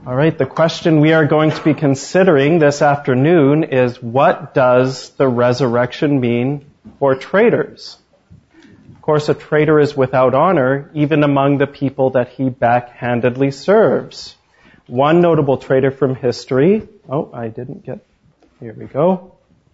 All right, the question we are going to be considering this afternoon is, what does the resurrection mean for traitors? Of course, a traitor is without honor, even among the people that he backhandedly serves. One notable traitor from history, here we go,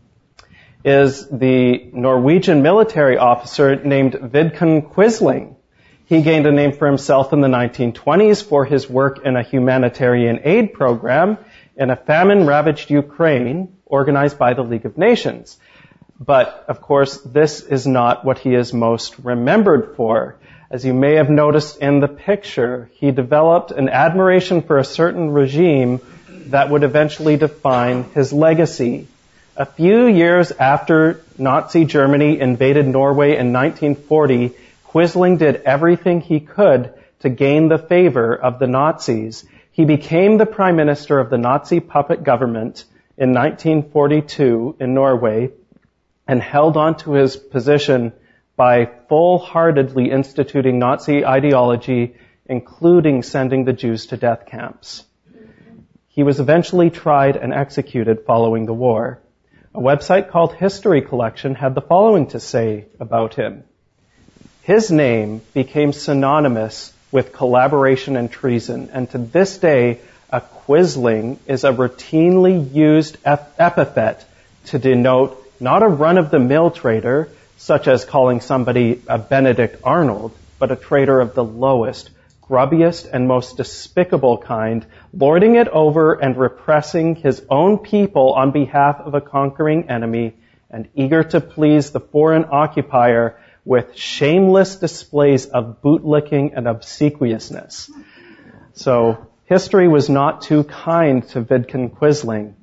is the Norwegian military officer named Vidkun Quisling. He gained a name for himself in the 1920s for his work in a humanitarian aid program in a famine-ravaged Ukraine organized by the League of Nations. But, of course, this is not what he is most remembered for. As you may have noticed in the picture, he developed an admiration for a certain regime that would eventually define his legacy. A few years after Nazi Germany invaded Norway in 1940, Quisling did everything he could to gain the favor of the Nazis. He became the prime minister of the Nazi puppet government in 1942 in Norway and held on to his position by full-heartedly instituting Nazi ideology, including sending the Jews to death camps. He was eventually tried and executed following the war. A website called History Collection had the following to say about him. His name became synonymous with collaboration and treason, and to this day, a Quisling is a routinely used epithet to denote not a run-of-the-mill traitor, such as calling somebody a Benedict Arnold, but a traitor of the lowest, grubbiest, and most despicable kind, lording it over and repressing his own people on behalf of a conquering enemy, and eager to please the foreign occupier with shameless displays of bootlicking and obsequiousness. So, history was not too kind to Vidkun Quisling.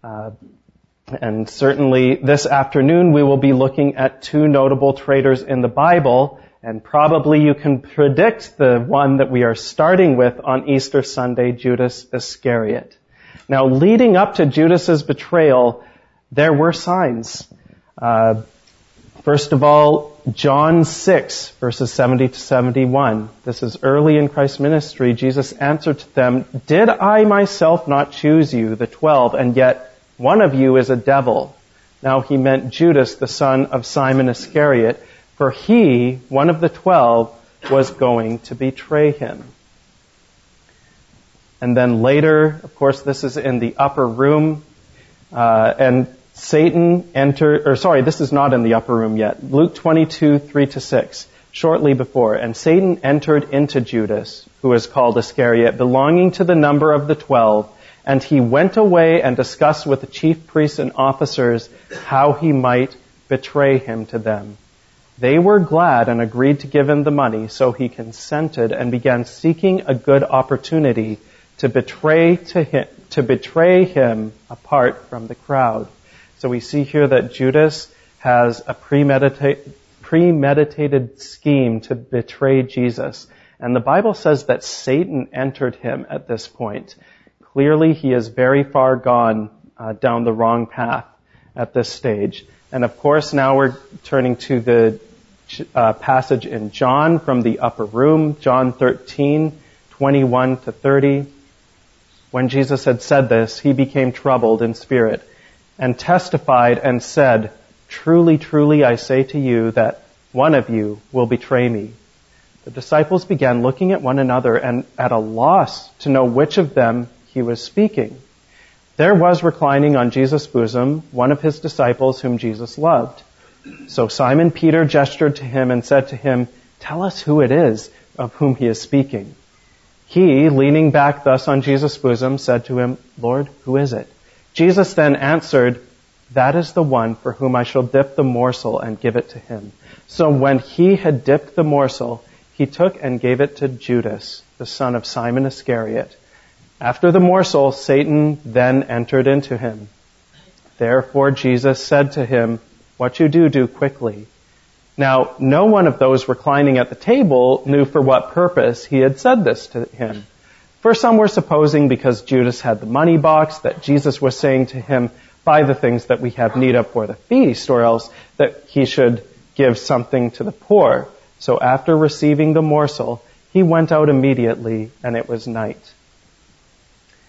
And certainly this afternoon we will be looking at two notable traitors in the Bible, and probably you can predict the one that we are starting with on Easter Sunday, Judas Iscariot. Now, leading up to Judas's betrayal, there were signs. First of all, John 6, verses 70 to 71. This is early in Christ's ministry. Jesus answered to them, "Did I myself not choose you, the 12, and yet one of you is a devil?" Now he meant Judas, the son of Simon Iscariot, for he, one of the 12, was going to betray him. And then later, of course, this is in the upper room, and Satan this is not in the upper room yet. Luke 22, 3 to 6, shortly before. And Satan entered into Judas, who is called Iscariot, belonging to the number of the 12, and he went away and discussed with the chief priests and officers how he might betray him to them. They were glad and agreed to give him the money, so he consented and began seeking a good opportunity to betray him apart from the crowd. So we see here that Judas has a premeditated scheme to betray Jesus. And the Bible says that Satan entered him at this point. Clearly, he is very far gone down the wrong path at this stage. And of course, now we're turning to the passage in John from the upper room, John 13, 21 to 30. When Jesus had said this, he became troubled in spirit and testified and said, "Truly, truly, I say to you that one of you will betray me." The disciples began looking at one another and at a loss to know which of them he was speaking. There was reclining on Jesus' bosom one of his disciples whom Jesus loved. So Simon Peter gestured to him and said to him, "Tell us who it is of whom he is speaking." He, leaning back thus on Jesus' bosom, said to him, "Lord, who is it?" Jesus then answered, "That is the one for whom I shall dip the morsel and give it to him." So when he had dipped the morsel, he took and gave it to Judas, the son of Simon Iscariot. After the morsel, Satan then entered into him. Therefore Jesus said to him, "What you do, do quickly." Now, no one of those reclining at the table knew for what purpose he had said this to him. For some were supposing because Judas had the money box that Jesus was saying to him, "Buy the things that we have need of for the feast," or else that he should give something to the poor. So after receiving the morsel, he went out immediately, and it was night.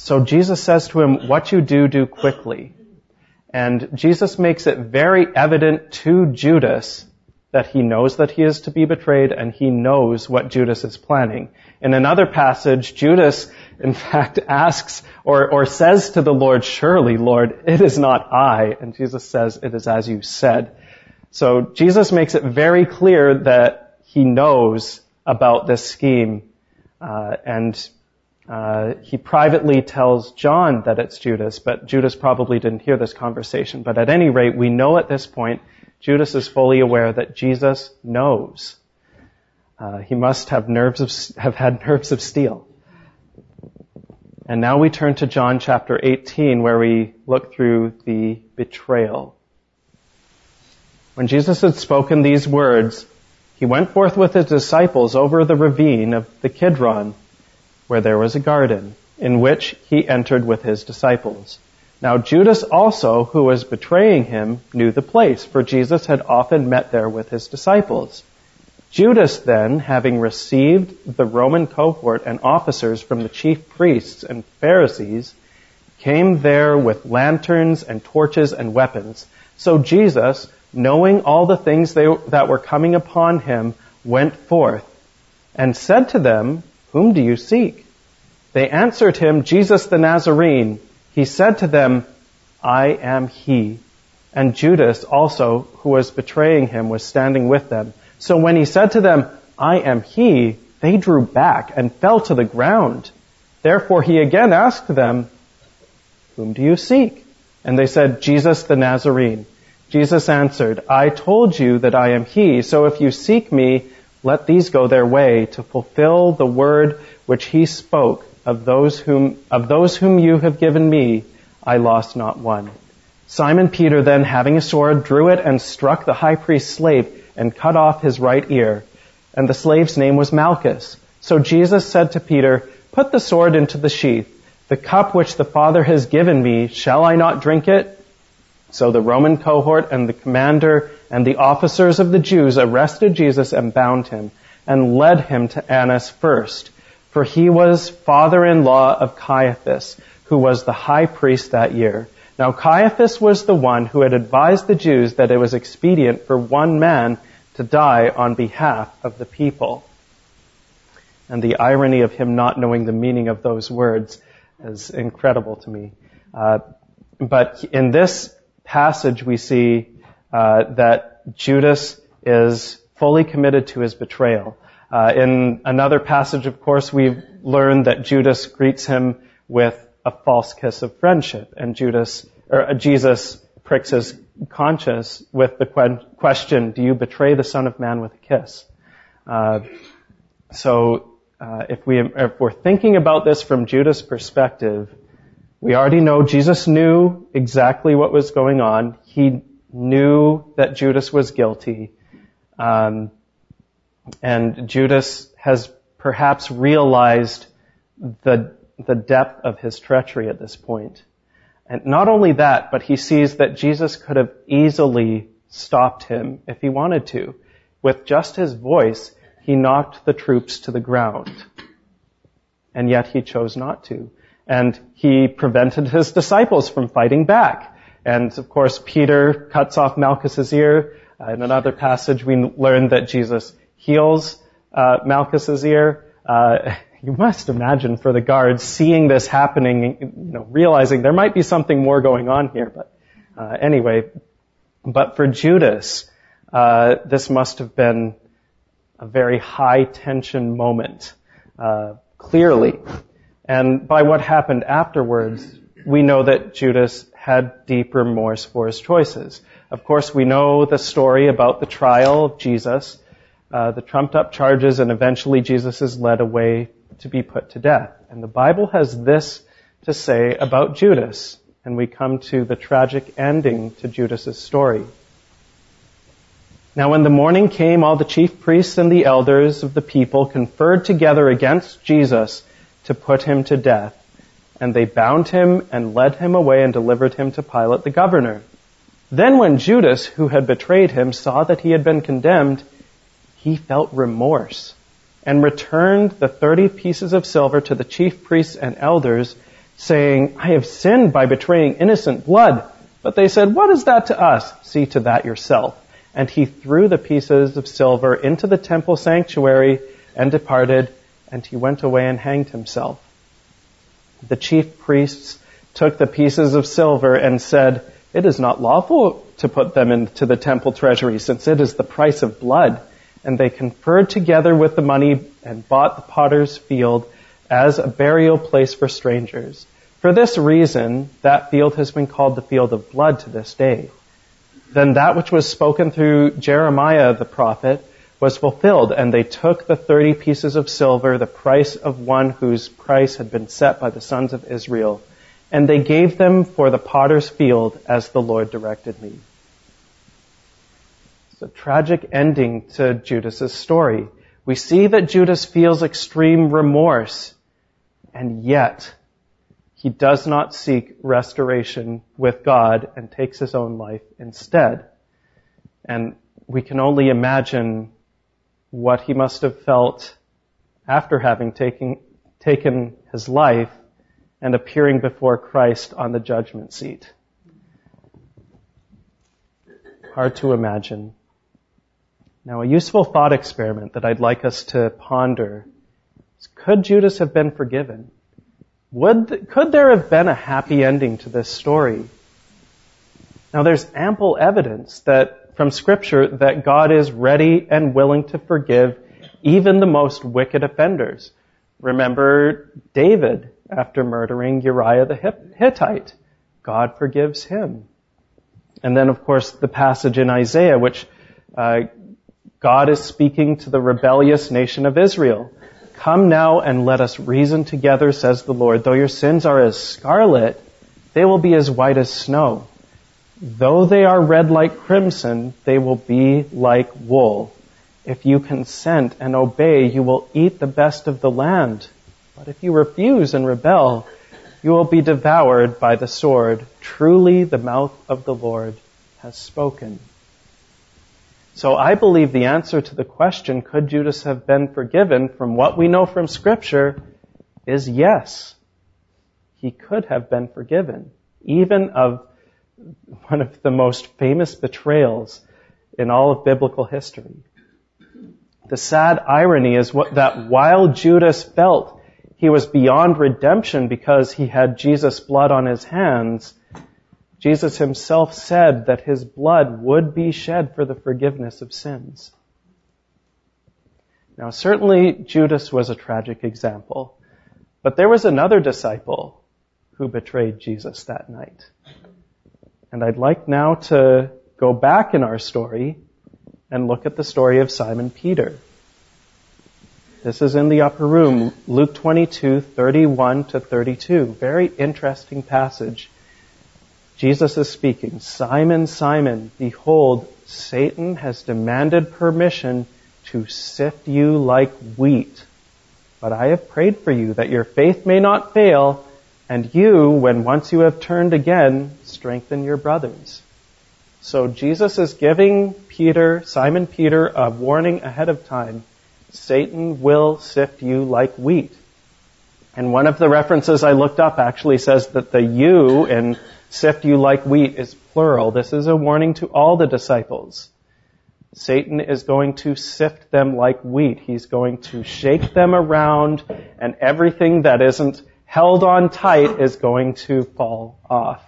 So Jesus says to him, what you do, do quickly. And Jesus makes it very evident to Judas that he knows that he is to be betrayed and he knows what Judas is planning. In another passage, Judas, in fact, asks or says to the Lord, surely, Lord, it is not I. And Jesus says, it is as you said. So Jesus makes it very clear that he knows about this scheme. He privately tells John that it's Judas, but Judas probably didn't hear this conversation. But at any rate, we know at this point, Judas is fully aware that Jesus knows. He must have had nerves of steel. And now we turn to John chapter 18, where we look through the betrayal. When Jesus had spoken these words, he went forth with his disciples over the ravine of the Kidron, where there was a garden, in which he entered with his disciples. Now Judas also, who was betraying him, knew the place, for Jesus had often met there with his disciples. Judas then, having received the Roman cohort and officers from the chief priests and Pharisees, came there with lanterns and torches and weapons. So Jesus, knowing all the things that were coming upon him, went forth and said to them, whom do you seek? They answered him, Jesus the Nazarene. He said to them, I am he. And Judas also, who was betraying him, was standing with them. So when he said to them, I am he, they drew back and fell to the ground. Therefore he again asked them, whom do you seek? And they said, Jesus the Nazarene. Jesus answered, I told you that I am he. So if you seek me, let these go their way to fulfill the word which he spoke. Of those whom you have given me, I lost not one. Simon Peter then, having a sword, drew it and struck the high priest's slave and cut off his right ear. And the slave's name was Malchus. So Jesus said to Peter, put the sword into the sheath. The cup which the Father has given me, shall I not drink it? So the Roman cohort and the commander and the officers of the Jews arrested Jesus and bound him and led him to Annas first. For he was father-in-law of Caiaphas, who was the high priest that year. Now Caiaphas was the one who had advised the Jews that it was expedient for one man to die on behalf of the people. And the irony of him not knowing the meaning of those words is incredible to me. But in this passage we see that Judas is fully committed to his betrayal. In another passage, of course, we've learned that Judas greets him with a false kiss of friendship, and Jesus pricks his conscience with the question, do you betray the Son of Man with a kiss? If we're thinking about this from Judas' perspective, we already know Jesus knew exactly what was going on. He knew that Judas was guilty. And Judas has perhaps realized the depth of his treachery at this point. And not only that, but he sees that Jesus could have easily stopped him if he wanted to. With just his voice, he knocked the troops to the ground. And yet he chose not to. And he prevented his disciples from fighting back. And of course, Peter cuts off Malchus's ear. In another passage, we learn that Jesus heals Malchus's ear. You must imagine for the guards seeing this happening, realizing there might be something more going on here. But anyway, but for Judas, this must have been a very high tension moment, clearly. And by what happened afterwards, we know that Judas had deep remorse for his choices. Of course, we know the story about the trial of Jesus, the trumped up charges, and eventually Jesus is led away to be put to death. And the Bible has this to say about Judas, and we come to the tragic ending to Judas' story. Now when the morning came, all the chief priests and the elders of the people conferred together against Jesus to put him to death. And they bound him and led him away and delivered him to Pilate the governor. Then when Judas, who had betrayed him, saw that he had been condemned, he felt remorse and returned the 30 pieces of silver to the chief priests and elders, saying, I have sinned by betraying innocent blood. But they said, what is that to us? See to that yourself. And he threw the pieces of silver into the temple sanctuary and departed, and he went away and hanged himself. The chief priests took the pieces of silver and said, it is not lawful to put them into the temple treasury, since it is the price of blood. And they conferred together with the money and bought the potter's field as a burial place for strangers. For this reason, that field has been called the field of blood to this day. Then that which was spoken through Jeremiah the prophet was fulfilled, and they took the 30 pieces of silver, the price of one whose price had been set by the sons of Israel, and they gave them for the potter's field as the Lord directed me. It's a tragic ending to Judas's story. We see that Judas feels extreme remorse, and yet he does not seek restoration with God and takes his own life instead. And we can only imagine what he must have felt after having taken his life and appearing before Christ on the judgment seat. Hard to imagine. Now, a useful thought experiment that I'd like us to ponder is, could Judas have been forgiven? Could there have been a happy ending to this story? Now, there's ample evidence that from Scripture that God is ready and willing to forgive even the most wicked offenders. Remember David after murdering Uriah the Hittite. God forgives him. And then, of course, the passage in Isaiah, which God is speaking to the rebellious nation of Israel. Come now and let us reason together, says the Lord. Though your sins are as scarlet, they will be as white as snow. Though they are red like crimson, they will be like wool. If you consent and obey, you will eat the best of the land. But if you refuse and rebel, you will be devoured by the sword. Truly, the mouth of the Lord has spoken. So I believe the answer to the question, could Judas have been forgiven, from what we know from Scripture, is yes. He could have been forgiven, even of one of the most famous betrayals in all of biblical history. The sad irony is that while Judas felt he was beyond redemption because he had Jesus' blood on his hands, Jesus himself said that his blood would be shed for the forgiveness of sins. Now, certainly Judas was a tragic example, but there was another disciple who betrayed Jesus that night. And I'd like now to go back in our story and look at the story of Simon Peter. This is in the upper room, Luke 22:31 to 32. Very interesting passage. Jesus is speaking. Simon, Simon, behold, Satan has demanded permission to sift you like wheat. But I have prayed for you that your faith may not fail, and you, when once you have turned again, strengthen your brothers. So Jesus is giving Simon Peter, a warning ahead of time. Satan will sift you like wheat. And one of the references I looked up actually says that the you in sift you like wheat is plural. This is a warning to all the disciples. Satan is going to sift them like wheat. He's going to shake them around, and everything that isn't held on tight is going to fall off.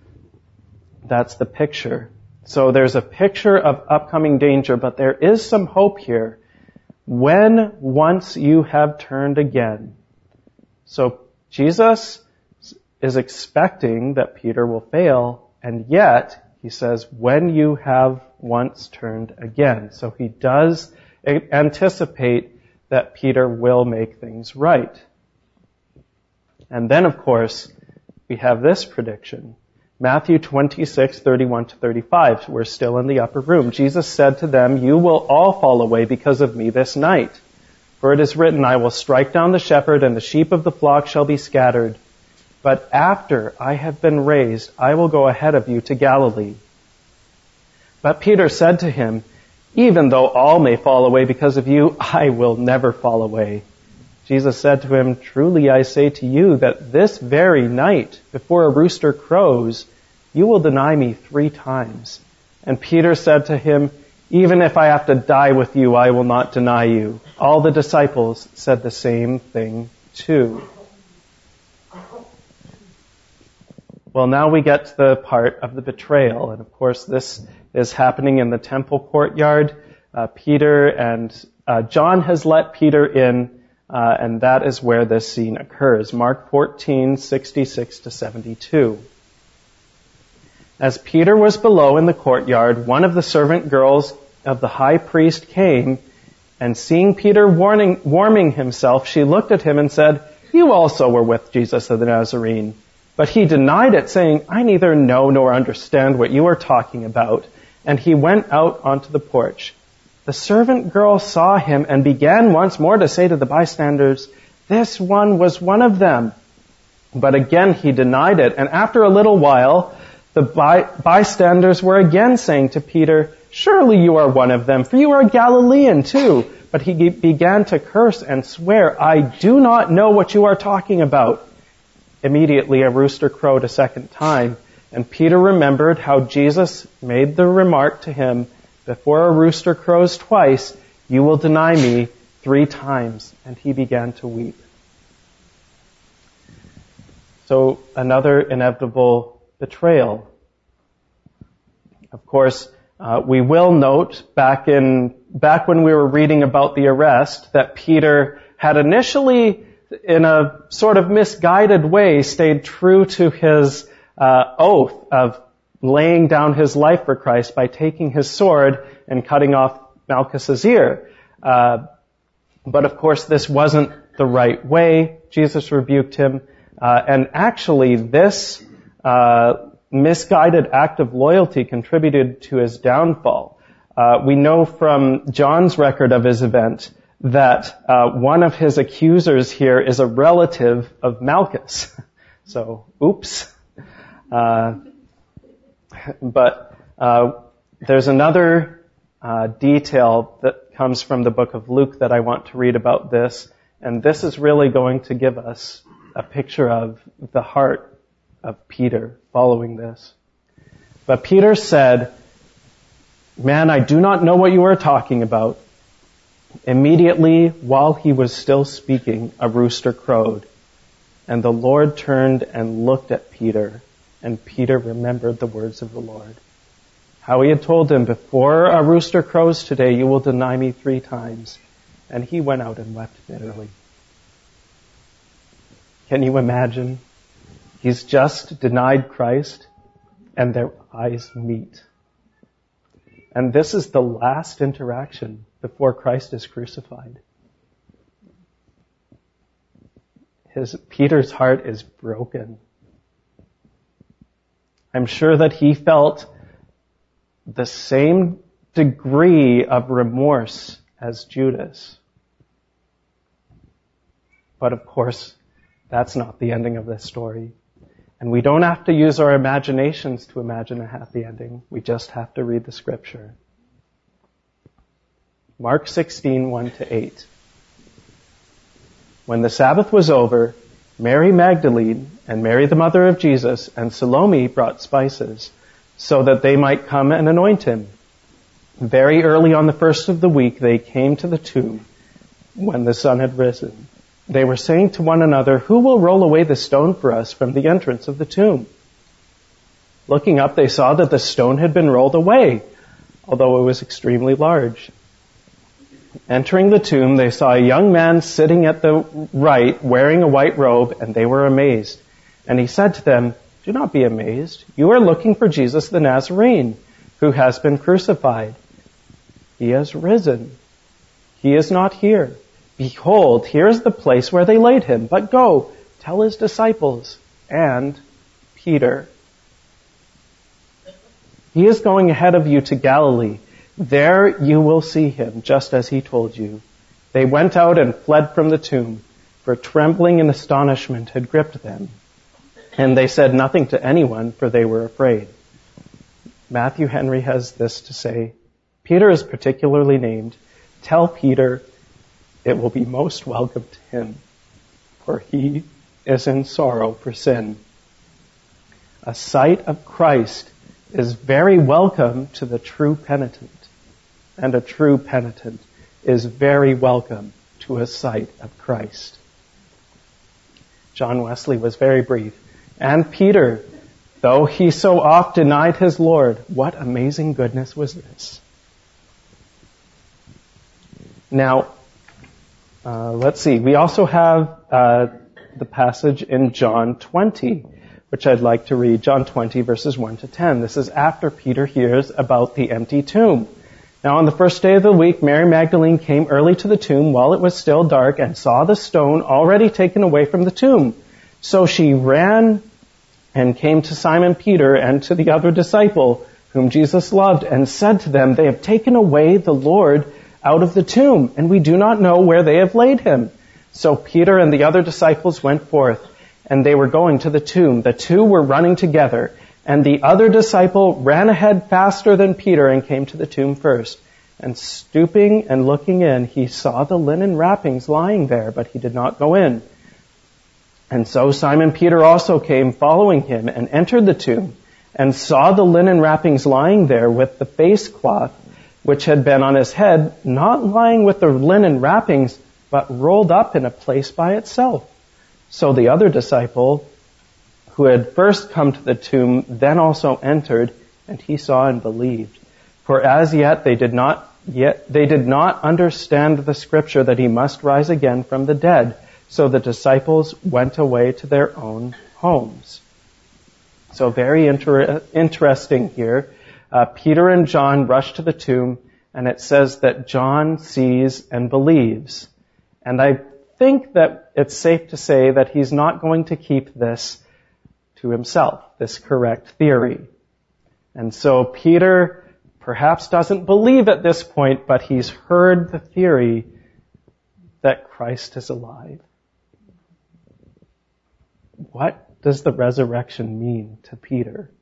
That's the picture. So there's a picture of upcoming danger, but there is some hope here. When once you have turned again. So Jesus is expecting that Peter will fail, and yet he says, when you have once turned again. So he does anticipate that Peter will make things right. And then, of course, we have this prediction. Matthew 26:31 to 35. We're still in the upper room. Jesus said to them, you will all fall away because of me this night. For it is written, I will strike down the shepherd, and the sheep of the flock shall be scattered. But after I have been raised, I will go ahead of you to Galilee. But Peter said to him, even though all may fall away because of you, I will never fall away. Jesus said to him, "Truly I say to you that this very night, before a rooster crows, you will deny me 3 times." And Peter said to him, "Even if I have to die with you, I will not deny you." All the disciples said the same thing too. Well, now we get to the part of the betrayal. And of course, this is happening in the temple courtyard. Peter and John has let Peter in, and that is where this scene occurs. Mark 14:66-72. As Peter was below in the courtyard, one of the servant girls of the high priest came, and seeing Peter warming himself, she looked at him and said, "You also were with Jesus of the Nazarene." But he denied it, saying, "I neither know nor understand what you are talking about." And he went out onto the porch. The servant girl saw him and began once more to say to the bystanders, "This one was one of them." But again he denied it. And after a little while, the bystanders were again saying to Peter, "Surely you are one of them, for you are a Galilean too." But he began to curse and swear, "I do not know what you are talking about." Immediately a rooster crowed a second time, and Peter remembered how Jesus made the remark to him, "Before a rooster crows twice, you will deny me 3 times." And he began to weep. So another inevitable betrayal. Of course, we will note back when we were reading about the arrest that Peter had initially, in a sort of misguided way, stayed true to his oath of laying down his life for Christ by taking his sword and cutting off Malchus's ear. But of course, this wasn't the right way. Jesus rebuked him. And actually, this misguided act of loyalty contributed to his downfall. We know from John's record of his event that one of his accusers here is a relative of Malchus. So, oops. But there's another detail that comes from the book of Luke that I want to read about this, and this is really going to give us a picture of the heart of Peter following this. But Peter said, "Man, I do not know what you are talking about." Immediately, while he was still speaking, a rooster crowed, and the Lord turned and looked at Peter, and Peter remembered the words of the Lord. How he had told him, "Before a rooster crows today, you will deny me 3 times." And he went out and wept bitterly. Can you imagine? He's just denied Christ, and their eyes meet. And this is the last interaction before Christ is crucified. Peter's heart is broken. I'm sure that he felt the same degree of remorse as Judas. But of course, that's not the ending of this story. And we don't have to use our imaginations to imagine a happy ending. We just have to read the scripture. Mark 16:1-8. When the Sabbath was over, Mary Magdalene and Mary the mother of Jesus and Salome brought spices so that they might come and anoint him. Very early on the first of the week, they came to the tomb when the sun had risen. They were saying to one another, "Who will roll away the stone for us from the entrance of the tomb?" Looking up, they saw that the stone had been rolled away, although it was extremely large. Entering the tomb, they saw a young man sitting at the right, wearing a white robe, and they were amazed. And he said to them, "Do not be amazed. You are looking for Jesus the Nazarene, who has been crucified. He has risen. He is not here. Behold, here is the place where they laid him. But go, tell his disciples and Peter. He is going ahead of you to Galilee. There you will see him, just as he told you." They went out and fled from the tomb, for trembling and astonishment had gripped them. And they said nothing to anyone, for they were afraid. Matthew Henry has this to say, Peter is particularly named. Tell Peter it will be most welcome to him. for he is in sorrow for sin. A sight of Christ is very welcome to the true penitent, and a true penitent is very welcome to a sight of Christ. John Wesley was very brief. And Peter, though he so oft denied his Lord, what amazing goodness was this? Now, let's see. We also have the passage in John 20, which I'd like to read. John 20, verses 1 to 10. This is after Peter hears about the empty tomb. Now, on the first day of the week, Mary Magdalene came early to the tomb while it was still dark and saw the stone already taken away from the tomb. So she ran and came to Simon Peter and to the other disciple whom Jesus loved and said to them, "They have taken away the Lord out of the tomb, and we do not know where they have laid him." So Peter and the other disciples went forth, and they were going to the tomb. The two were running together, and the other disciple ran ahead faster than Peter and came to the tomb first. And stooping and looking in, he saw the linen wrappings lying there, but he did not go in. And so Simon Peter also came following him and entered the tomb and saw the linen wrappings lying there with the face cloth which had been on his head, not lying with the linen wrappings, but rolled up in a place by itself. So the other disciple, who had first come to the tomb, then also entered, and he saw and believed. For as yet they did not understand the scripture that he must rise again from the dead. So the disciples went away to their own homes. So very interesting here. Peter and John rush to the tomb, and it says that John sees and believes. And I think that it's safe to say that he's not going to keep this to himself, this correct theory. And so Peter perhaps doesn't believe at this point, but he's heard the theory that Christ is alive. What does the resurrection mean to Peter?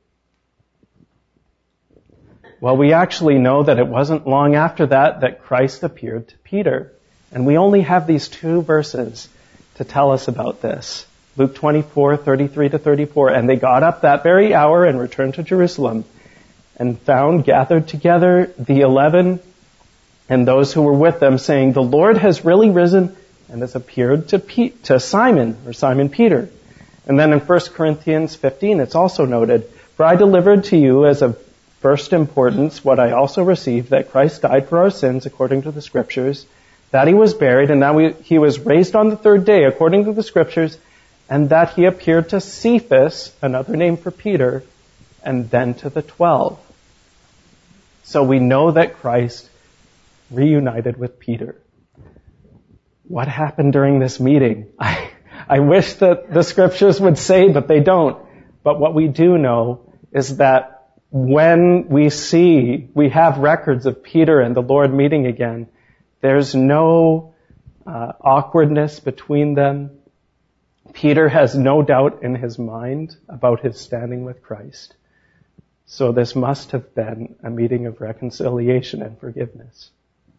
Well, we actually know that it wasn't long after that Christ appeared to Peter. And we only have these two verses to tell us about this. Luke 24:33-34. And they got up that very hour and returned to Jerusalem and found gathered together the 11 and those who were with them, saying, "The Lord has really risen and has appeared to Simon," or Simon Peter. And then in 1 Corinthians 15, it's also noted, "For I delivered to you as of first importance what I also received, that Christ died for our sins according to the Scriptures, that he was buried, and that he was raised on the third day according to the Scriptures, and that he appeared to Cephas," another name for Peter, "and then to the 12. So we know that Christ reunited with Peter. What happened during this meeting? I wish that the Scriptures would say, but they don't. But what we do know is that when we have records of Peter and the Lord meeting again, there's no awkwardness between them. Peter has no doubt in his mind about his standing with Christ. So this must have been a meeting of reconciliation and forgiveness.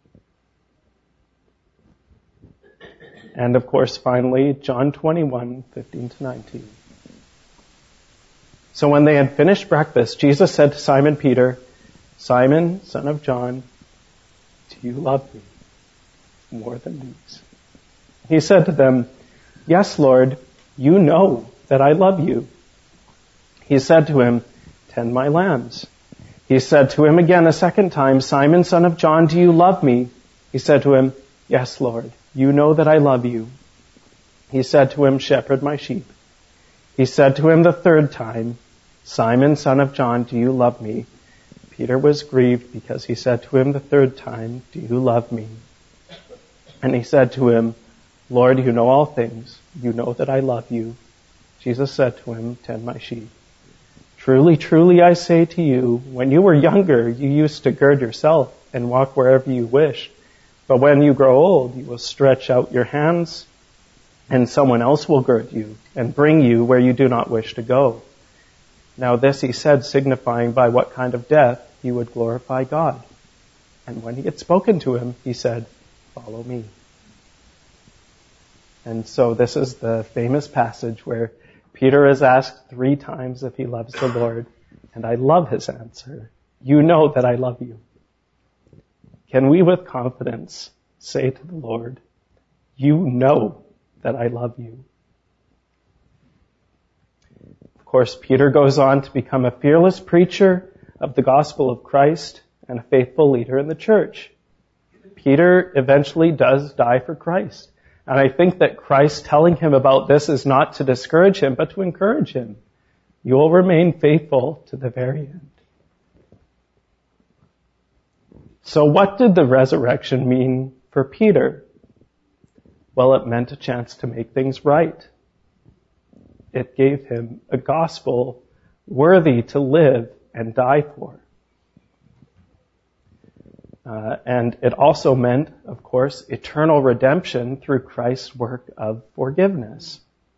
And of course, finally, John 21:15-19. So when they had finished breakfast, Jesus said to Simon Peter, "Simon, son of John, do you love me more than these?" He said to them, "Yes, Lord, you know that I love you." He said to him, "Tend my lambs." He said to him again a second time, "Simon, son of John, do you love me?" He said to him, "Yes, Lord, you know that I love you." He said to him, "Shepherd my sheep." He said to him the third time, "Simon, son of John, do you love me?" Peter was grieved because he said to him the third time, "Do you love me?" And he said to him, "Lord, you know all things. You know that I love you." Jesus said to him, "Tend my sheep. Truly, truly, I say to you, when you were younger, you used to gird yourself and walk wherever you wished. But when you grow old, you will stretch out your hands, and someone else will gird you and bring you where you do not wish to go." Now this he said, signifying by what kind of death he would glorify God. And when he had spoken to him, he said, "Follow me." And so this is the famous passage where Peter is asked 3 times if he loves the Lord, and I love his answer. You know that I love you. Can we with confidence say to the Lord, you know that I love you? Of course, Peter goes on to become a fearless preacher of the gospel of Christ and a faithful leader in the church. Peter eventually does die for Christ. And I think that Christ telling him about this is not to discourage him, but to encourage him. You will remain faithful to the very end. So what did the resurrection mean for Peter? Well, it meant a chance to make things right. It gave him a gospel worthy to live and die for. And it also meant, of course, eternal redemption through Christ's work of forgiveness.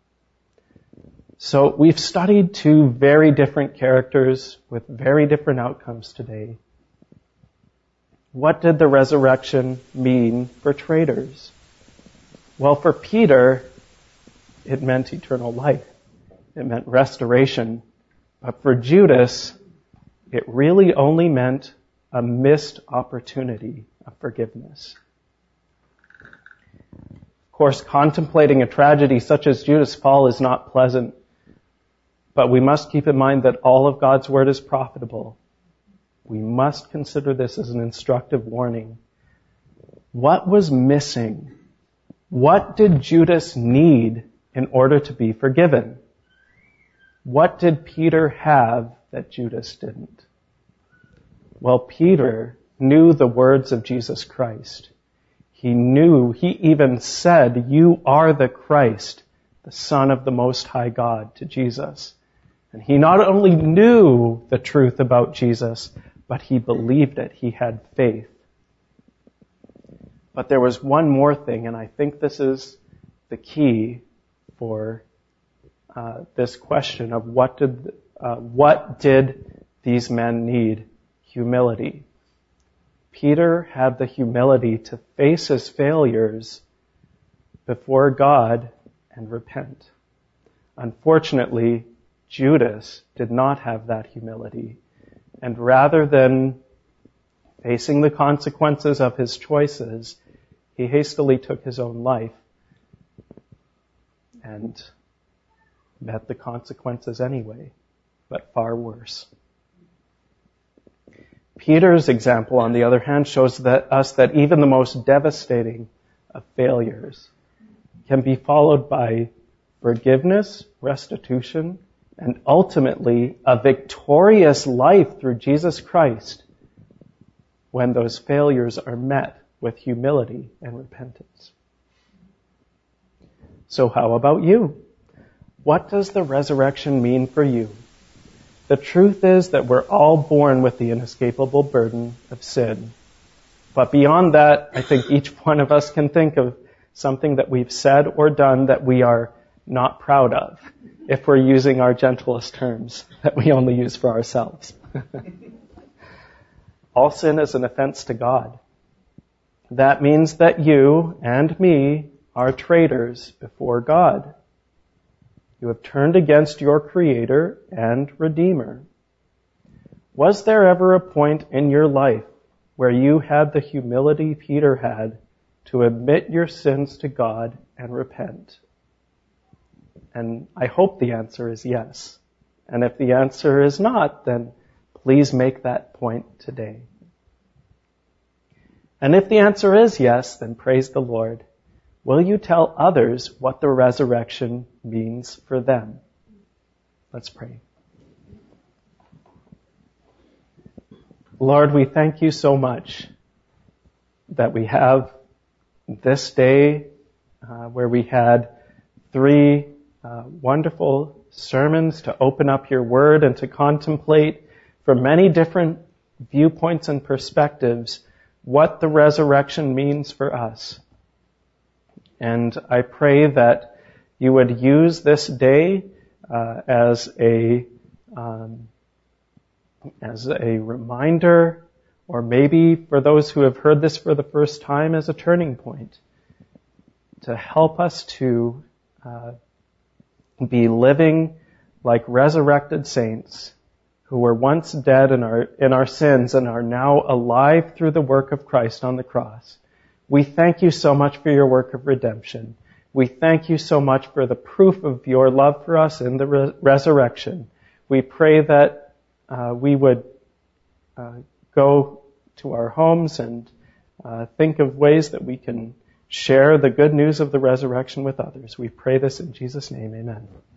So we've studied 2 very different characters with very different outcomes today. What did the resurrection mean for traitors? Well, for Peter, it meant eternal life. It meant restoration. But for Judas, it really only meant a missed opportunity of forgiveness. Of course, contemplating a tragedy such as Judas' fall is not pleasant, but we must keep in mind that all of God's word is profitable. We must consider this as an instructive warning. What was missing? What did Judas need in order to be forgiven? What did Peter have that Judas didn't? Well, Peter knew the words of Jesus Christ. He even said, you are the Christ, the Son of the Most High God, to Jesus. And he not only knew the truth about Jesus, but he believed it. He had faith. But there was one more thing, and I think this is the key for this question of what did these men need? Humility. Peter had the humility to face his failures before God and repent. Unfortunately, Judas did not have that humility. And rather than facing the consequences of his choices, he hastily took his own life and met the consequences anyway, but far worse. Peter's example, on the other hand, shows us that even the most devastating of failures can be followed by forgiveness, restitution, and ultimately a victorious life through Jesus Christ when those failures are met with humility and repentance. So how about you? What does the resurrection mean for you? The truth is that we're all born with the inescapable burden of sin. But beyond that, I think each one of us can think of something that we've said or done that we are not proud of, if we're using our gentlest terms that we only use for ourselves. All sin is an offense to God. That means that you and me are traitors before God. You have turned against your Creator and Redeemer. Was there ever a point in your life where you had the humility Peter had to admit your sins to God and repent? And I hope the answer is yes. And if the answer is not, then please make that point today. And if the answer is yes, then praise the Lord. Will you tell others what the resurrection means for them? Let's pray. Lord, we thank you so much that we have this day where we had 3 wonderful sermons to open up your word and to contemplate from many different viewpoints and perspectives what the resurrection means for us. And I pray that you would use this day as a reminder, or maybe for those who have heard this for the first time, as a turning point, to help us to be living like resurrected saints who were once dead in our sins and are now alive through the work of Christ on the cross. We thank you so much for your work of redemption. We thank you so much for the proof of your love for us in the resurrection. We pray that we would go to our homes and think of ways that we can share the good news of the resurrection with others. We pray this in Jesus' name. Amen.